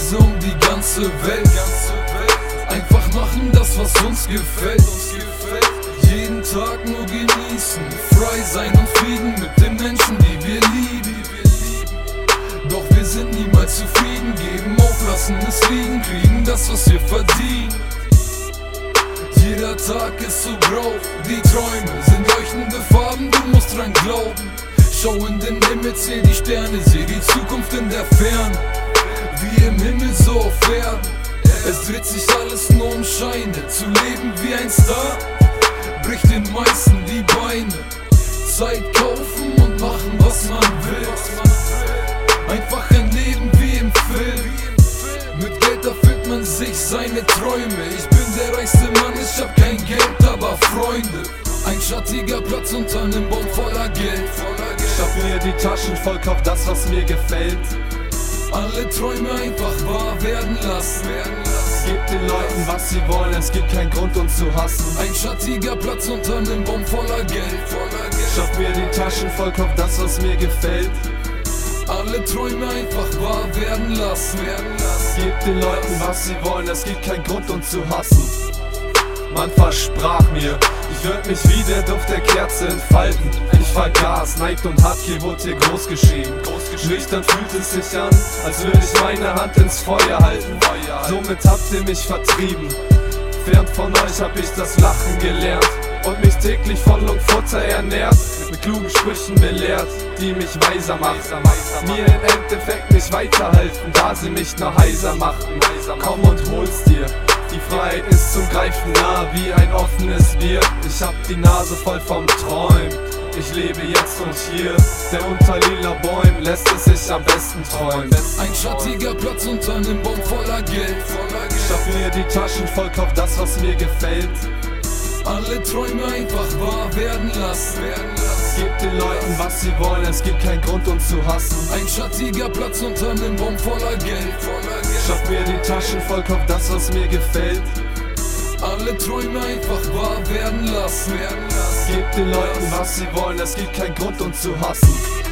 Reise um die ganze Welt. Einfach machen das, was uns gefällt. Jeden Tag nur genießen, frei sein und Frieden mit den Menschen, die wir lieben. Doch wir sind niemals zufrieden, geben auf, lassen es liegen, kriegen das, was wir verdienen. Jeder Tag ist so grau, die Träume sind leuchtende Farben, du musst dran glauben. Schau in den Himmel, zähl die Sterne, seh die Zukunft in der Ferne. Wie im Himmel, so auf Erden. Es dreht sich alles nur um Scheine, zu leben wie ein Star bricht den meisten die Beine. Zeit kaufen und machen, was man will. Einfach ein Leben wie im Film. Mit Geld erfüllt man sich seine Träume. Ich bin der reichste Mann, ich hab kein Geld, aber Freunde. Ein schattiger Platz unter einem Baum voller Geld. Ich hab mir die Taschen voll, kauf das, was mir gefällt. Alle Träume einfach wahr werden lassen. Gib den Leuten, was sie wollen, es gibt keinen Grund, uns zu hassen. Ein schattiger Platz unter einem Baum voller Geld. Ich hab mir die Taschen voll, kauf das, was mir gefällt. Alle Träume einfach wahr werden lassen. Gib den Leuten, was sie wollen, es gibt keinen Grund, uns zu hassen. Man versprach mir, ich würd mich wie der Duft der Kerze entfalten. Ich vergaß, Neid und Habgier wurde hier groß geschrieben. Nüchtern fühlt es sich an, als würde ich meine Hand ins Feuer halten. Somit habt ihr mich vertrieben. Fern von euch hab ich das Lachen gelernt und mich täglich von Lungfutter ernährt, mit klugen Sprüchen belehrt, die mich weiser machen. Mir im Endeffekt nicht weiterhalten, da sie mich nur heiser machen. Komm und hol's dir. Die Freiheit ist zum Greifen nah wie ein offenes Bier. Ich hab die Nase voll vom Träumen. Ich lebe jetzt und hier, der unter lila Bäumen lässt es sich am besten träumen. Ein schattiger Platz unter einem Baum voller Geld. Ich hab mir die Taschen voll, kauf das, was mir gefällt. Alle Träume einfach wahr werden lassen. Gib den Leuten, was sie wollen, es gibt keinen Grund, uns zu hassen. Ein schattiger Platz unter einem Baum voller Geld. Ich hab mir die Taschen voll, kauf das, was mir gefällt. Alle Träume einfach wahr werden lassen. Gib den Leuten, was sie wollen, es gibt keinen Grund, uns zu hassen.